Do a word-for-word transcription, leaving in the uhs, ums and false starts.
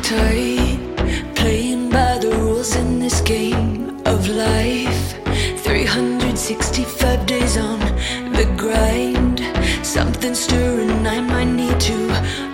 tight, playing by the rules in this game of life. three hundred sixty-five days on the grind. Something stirring, I might need to